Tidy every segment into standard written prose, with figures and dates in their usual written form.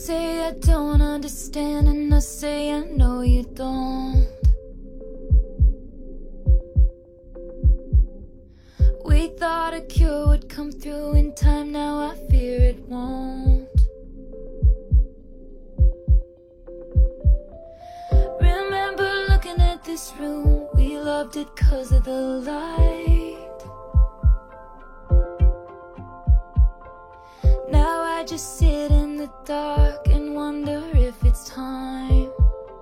say I don't understand, and I say I know you don't. We thought a cure would come through in time, now I fear it won't. Remember looking at this room, we loved it 'cause of the light. Now I just sit in the dark and wonder if it's time.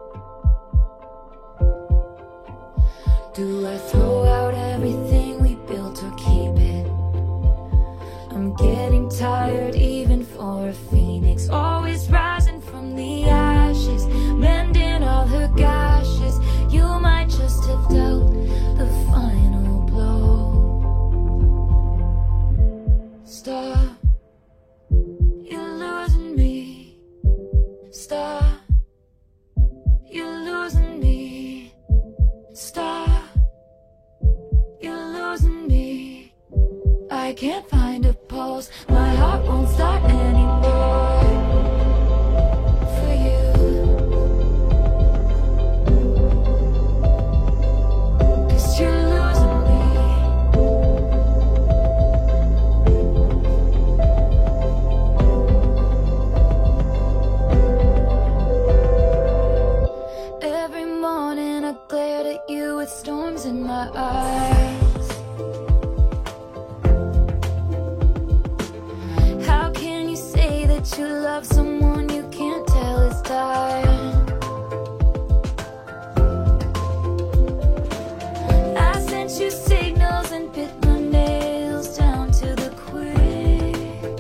Do I throw out everything we built or keep it? I'm getting tired even for a phoenix, always rising from the ashes, mending all her gashes. You might just have dealt the final blow. Stop, you're losing me. Stop, you're losing me. Stop, you're losing me. I can't find a pulse, my heart won't start anymore for you. 'Cause you're losing me. Every morning I glared at you with storms in my eyes. How can you say that you love someone you can't tell is dying? I sent you signals and bit my nails down to the quick.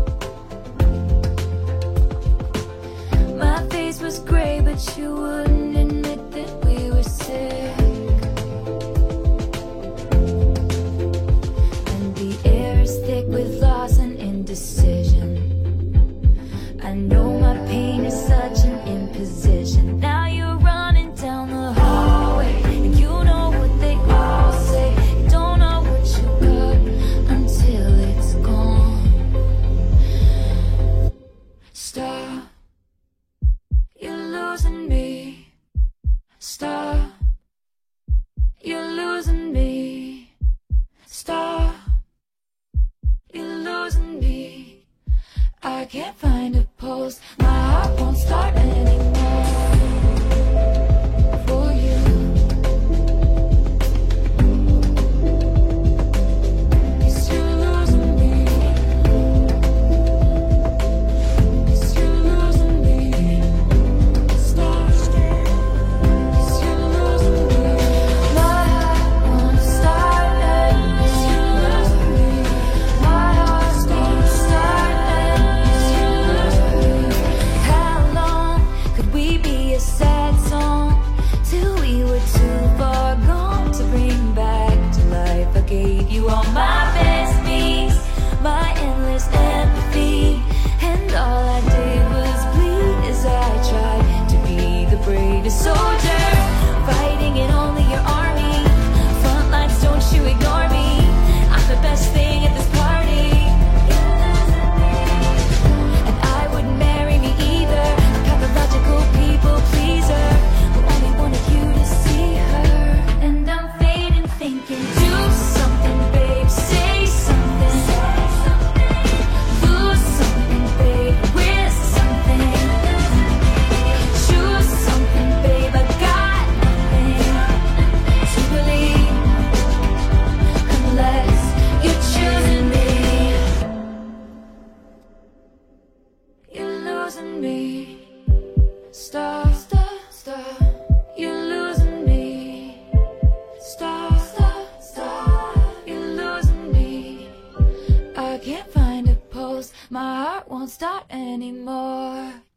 My face was gray, but you wouldn't admit that we were sick. And the air is thick with loss and indecision. I know my pain is such an imposition. Now you're running down the hallway, and you know what they all say. You don't know what you got until it's gone. Stop, you're losing me. Stop, you're losing me. Stop, you're losing me. I can't find a pulse, my heart won't start anymore for you. 'Cause you're losing me. 'Cause you're losing me. Stop, 'cause you're losing me. My heart won't start anymore. 'Cause you're losing me. My heart won't start anymore. How long could we be a sad song till we were too far gone to bring back to life? I gave you all my best beats, my endless empathy, and all I did was bleed as I tried to be the bravest soldier, fighting in only your army. Front lines, don't you ignore me. I'm the best thing at this party. And I wouldn't marry me either, a pathological people pleaser who only wanted you to see her. And I'm fading thinking, do something, babe, say something. Lose something, babe, risk something. Choose something, babe, I got nothing to believe unless you're choosing me. You're losing me. Stop, stop, stop. You're losing me. Stop, stop, stop. You're losing me. I can't find a pulse, my heart won't start anymore.